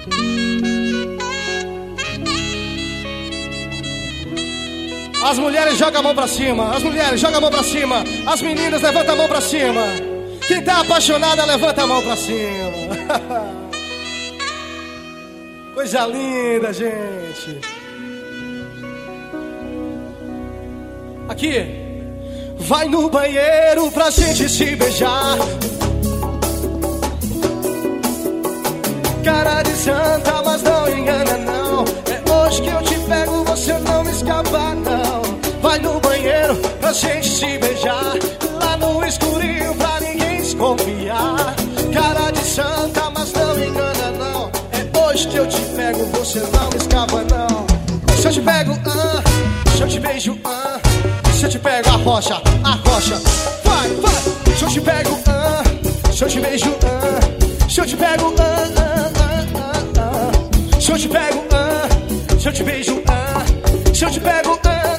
As mulheres jogam a mão pra cima. As mulheres jogam a mão pra cima. As meninas levantam a mão pra cima. Quem tá apaixonada levanta a mão pra cima. Coisa linda, gente. Aqui. Vai no banheiro pra gente se beijar. Cara de santa, mas não engana não. É hoje que eu te pego, você não me escapa não. Vai no banheiro pra gente se beijar. Lá no escurinho pra ninguém desconfiar. Cara de santa, mas não engana não. É hoje que eu te pego, você não me escapa não. Se eu te pego, se eu te beijo, se eu te pego, a rocha, vai, vai. Se eu te pego, se eu te beijo, se eu te pego, se eu te pego, se eu te beijo, se eu te pego,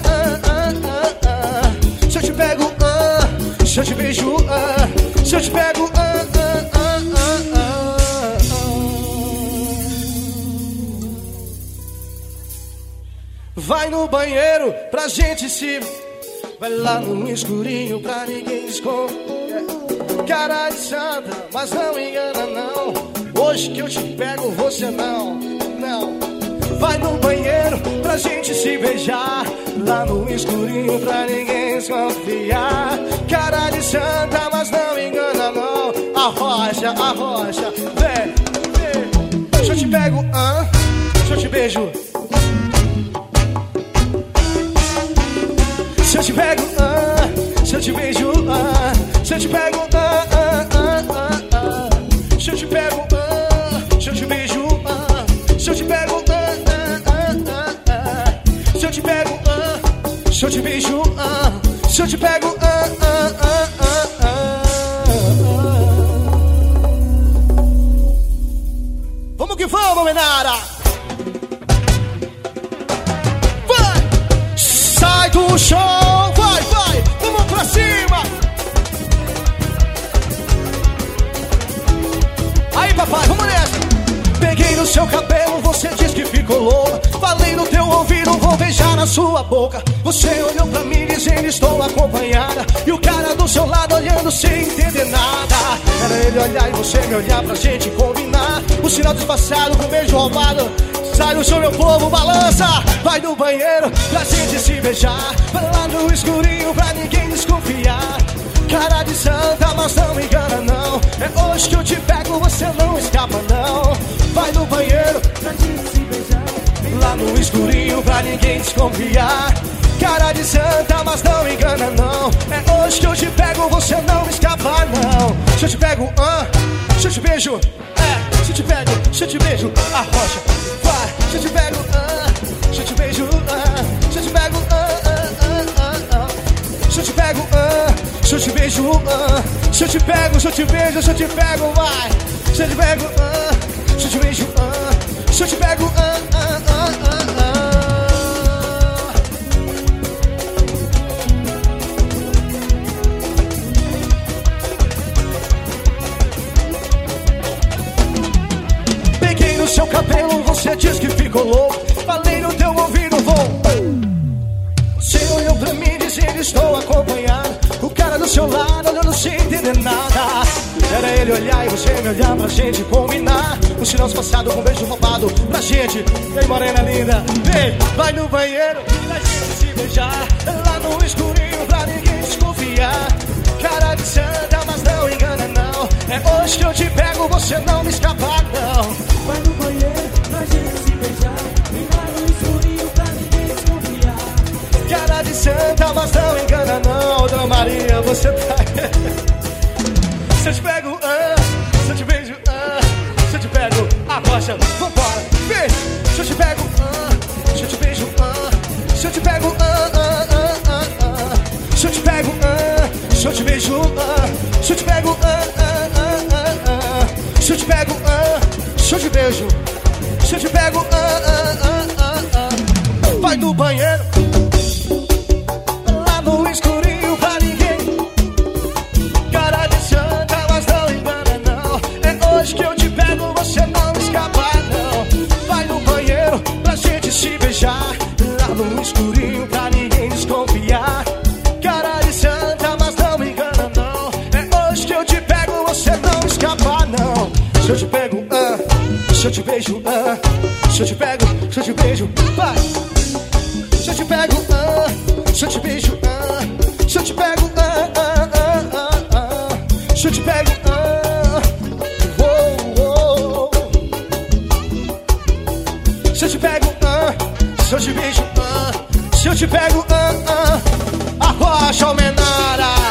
se eu te pego, se eu te beijo, se eu te pego, vai no banheiro pra gente se... Vai lá no escurinho pra ninguém desconfiar. Cara de santa, mas não engana não. Hoje que eu te pego, você não. Vai no banheiro pra gente se beijar. Lá no escurinho pra ninguém desconfiar. Cara de santa, mas não engana não. A rocha, vem, vem. Se eu te pego, se eu te beijo, se eu te pego, se eu te beijo, se eu te pego, se eu te pego, se eu te beijo, se eu te pego, se eu te pego, se eu te beijo, se eu te pego, vamos que vamos, menara! Vai! Sai do chão, vai, vamos pra cima! Aí, papai, vamos nessa! Peguei no seu cabelo, você diz que ficou louca. Falei no teu ouvido, vou beijar na sua boca. Você olhou pra mim dizendo estou acompanhada. E o cara do seu lado olhando sem entender nada. Era ele olhar e você me olhar pra gente combinar. O sinal disfarçado com beijo roubado. Sai do chão, meu povo, balança. Vai no banheiro pra gente se beijar. Vai lá no escurinho pra ninguém desconfiar. Cara de santa, mas não me engana não. É hoje que eu te pego, você não escapa não. Vai no banheiro pra gente se beijar. Lá no escurinho pra ninguém desconfiar. Cara de santa, mas não me engana não. É hoje que eu te pego, você não escapa não. Se eu te pego, se eu te beijo, se eu te pego, se eu te beijo, a rocha, vai. Se eu te pego, se eu te beijo, se eu te pego, se eu te pego, se eu te beijo, se eu te pego, se eu te beijo, se eu te pego, vai. Se eu te pego, se eu te beijo, se eu te pego, peguei no seu cabelo, você diz que ficou louco. Falei no teu ouvido, vou. Você olhou pra mim dizendo estou acompanhado. O cara do seu lado olhando sem entender nada. Era ele olhar e você me olhar pra gente combinar. Um sinal passado com um beijo roubado pra gente. Vem, morena linda, vem. Vai no banheiro pra gente se beijar. Lá no escurinho pra ninguém desconfiar. Cara de santa, mas não engana não. É hoje que eu te pego, você não me escapa não. Vai no banheiro pra gente se beijar. Lá no escurinho pra ninguém desconfiar. Cara de santa, mas não engana não. Dona Maria, você tá... Se eu te pego, se eu te beijo, se eu te pego, a rocha, vambora, vem. Se eu te pego, se eu te beijo, se eu te pego, se eu te pego, se eu te beijo, se eu te pego, se eu te pego, se eu te beijo, se eu te pego, vai no banheiro, lá no escurinho pra ninguém. Cara de santa, mas não engana não. É hoje que eu te pego, você não escapa não. Se eu te pego, se eu te beijo, se eu te pego, se eu te beijo, vai. Se eu te pego, se eu te beijo, se eu te pego, se eu te pego, se eu te pego, se eu te beijo, se eu te pego, arrocha o menara.